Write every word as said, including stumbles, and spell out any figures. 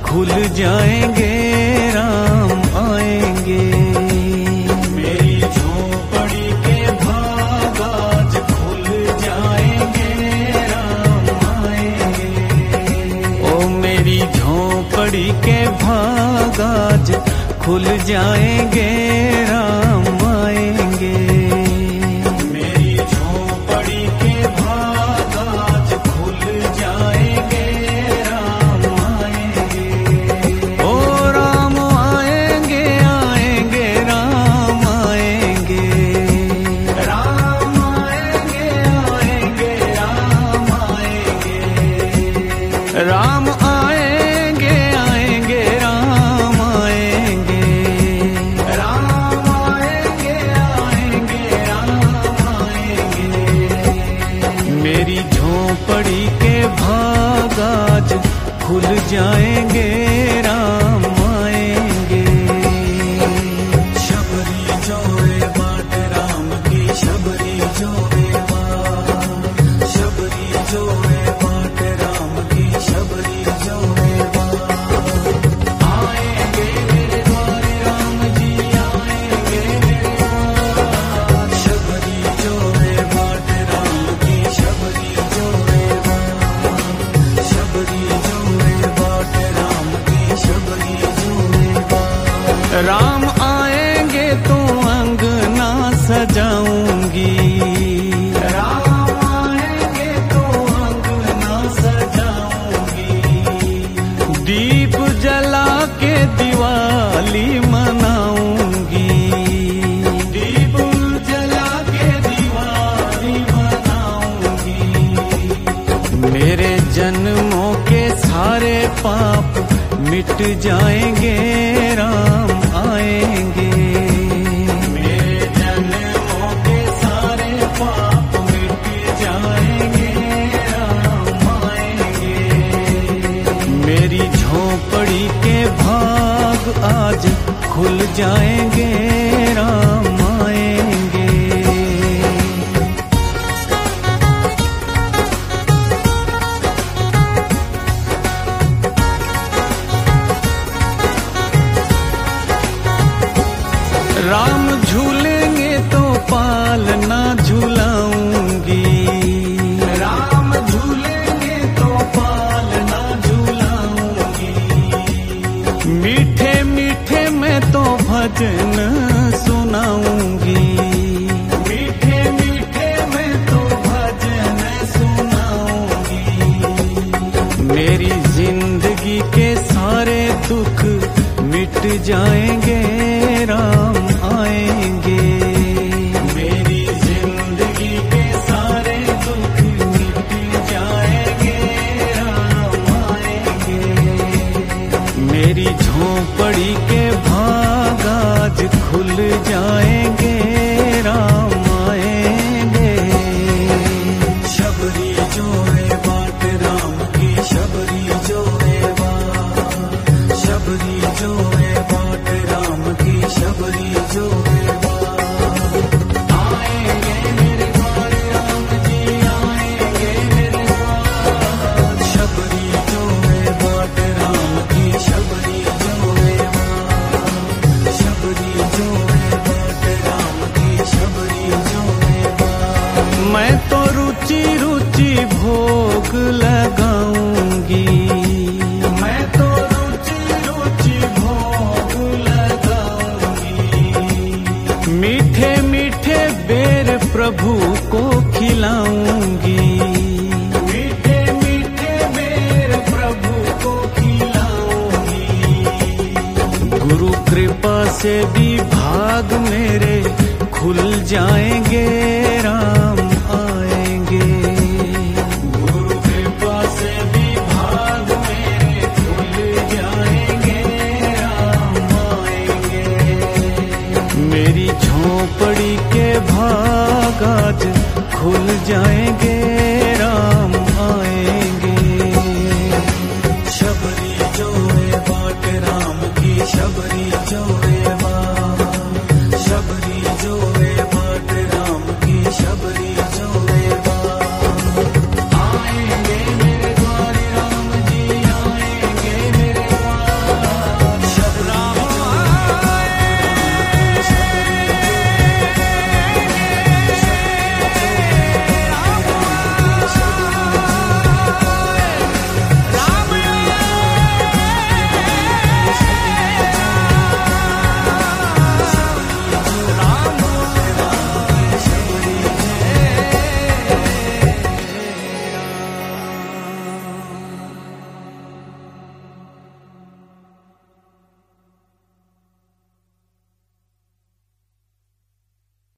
खुल जाएंगे, राम आएंगे। मेरी झोपड़ी के भाग आज खुल जाएंगे, राम आएंगे। ओ मेरी झोपड़ी के भाग आज खुल जाएंगे, राम आएंगे। मेरी झोपड़ी के भाग आज खुल जाएंगे, राम आएंगे। ओ राम आएंगे, आएंगे, राम आएंगे। राम आएंगे, आएंगे, राम आएंगे। राम आएंगे, आएंगे, राम आएंगे। राम आएंगे, आएंगे, राम आएंगे। मेरी झोपड़ी के भाग आज खुल जाएंगे, राम आएंगे। शबरी जोए बाट राम की, शबरी जोए बाट, शबरी जोए बाट राम की, शबरी जोए बाट। आएंगे मेरे द्वारे राम जी, आएंगे मेरे द्वार। शबरी जोए बाट राम की, शबरी जोए बाट, शबरी जोए बाट राम की, शबरी जोए बाट। राम आएंगे तो अंगना सजाऊंगी, राम आएंगे तो अंगना सजाऊंगी। दीप जला के दिवाली मनाऊंगी, दीप जला के दिवाली मनाऊंगी। मेरे जन्मों के सारे पाप मिट जाएंगे, राम आएंगे। मेरे जन्मों के सारे पाप मिट जाएंगे, राम आएंगे। मेरी झोपड़ी के भाग आज खुल जाएंगे, राम आएंगे। राम झूलेंगे तो पालना झूलाऊंगी, राम झूलेंगे तो पालना झूलाऊंगी। मीठे मीठे मैं तो भजन सुनाऊंगी, मीठे मीठे मैं तो भजन सुनाऊंगी। मेरी जिंदगी के सारे दुख मिट जाएंगे, राम आएंगे। मेरी जिंदगी के सारे दुख मिट जाएंगे, राम आएंगे। मेरी झोपड़ी के भाग आज खुल जाएंगे, राम आएंगे। शबरी जोए बाट राम की, शबरी जोए बाट, शबरी जोए बाट राम की, शबरी जोए बाट। आएंगे मेरे द्वारे राम जी, आएंगे मेरे द्वार। शबरी जोए बाट राम की, शबरी जोए बाट, शबरी जोए बाट राम की, शबरी जोए बाट। मैं तो रुचि रुचि भोग लगाऊंगी, मैं तो रुचि रुचि भोग लगाऊंगी। मीठे मीठे बेर प्रभु को खिलाऊंगी, मीठे मीठे बेर प्रभु को खिलाऊंगी। गुरु कृपा से भी भाग मेरे खुल जाएंगे, राम आएंगे। गुरु कृपा से भी भाग मेरे खुल जाएंगे, राम आएंगे। मेरी झोपड़ी के भाग आज खुल जाएंगे, राम आएंगे। शबरी जोए बाट राम की, शबरी